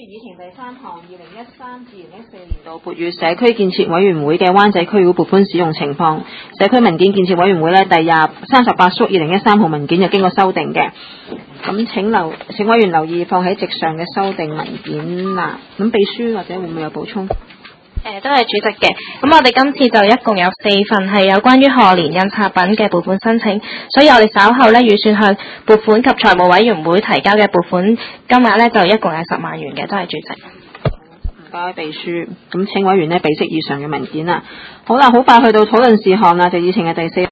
議程第三項2013至2014年度撥予社區建設委員會嘅灣仔區會撥款使用情況，社區文件建設委員會呢第38縮2013號文件就經過修訂嘅，咁請委員留意放喺席上嘅修訂文件啦。咁秘書或者會唔會有補充？ 都係主席嘅。咁我哋今次就一共有4份係有關於賀年印刷品嘅撥款申請，所以我哋稍後呢預算向撥款及財務委員會提交嘅撥款金額呢，就一共係10萬元嘅，都係主席。 唔該秘書，咁請委員呢備悉以上嘅文件啦。好啦，好快去到討論事項啦，就議程嘅第4。